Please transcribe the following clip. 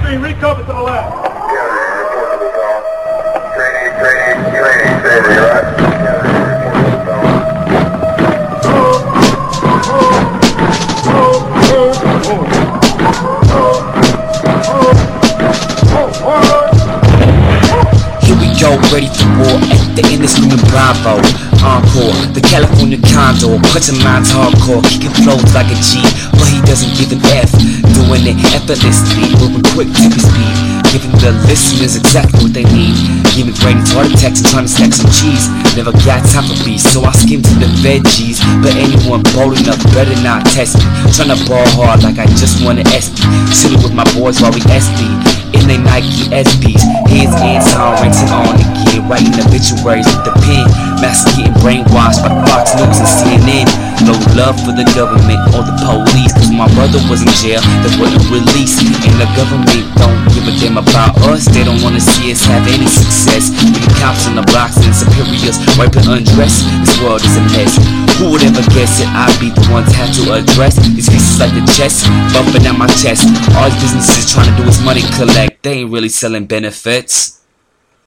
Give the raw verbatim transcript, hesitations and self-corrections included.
three, recover to the left. Yeah, report to the call. Training, training, training, training, you right? Yeah, report to the call. Here we go, ready for war. At the end, it's screaming Bravo. Encore, the California Condor, punching lines hardcore, kicking flows like a G, but he doesn't give an F. Doing it effortlessly, moving quick to his speed, giving the listeners exactly what they need. Giving brain heart attacks and trying to stack some cheese. Never got time for beef, so I skim to the veggies. But anyone bold enough better not test me. Trying to ball hard like I just won an S P. Chilling with my boys while we S B in they Nike S Bs. Hands in, sound rinsing on again. Writing obituaries with the pen. Master getting brainwashed by Fox News and C N N. No love for the government or the police, cause my brother was in jail, they wouldn't release. And the government don't give a damn about us. They don't wanna see us have any success. With the cops on the blocks and superiors wiping undressed, this world is a mess. Who would ever guess it? I'd be the one to have to address these pieces like the chest, bumping at my chest. All these businesses trying to do is money collect. They ain't really selling benefits.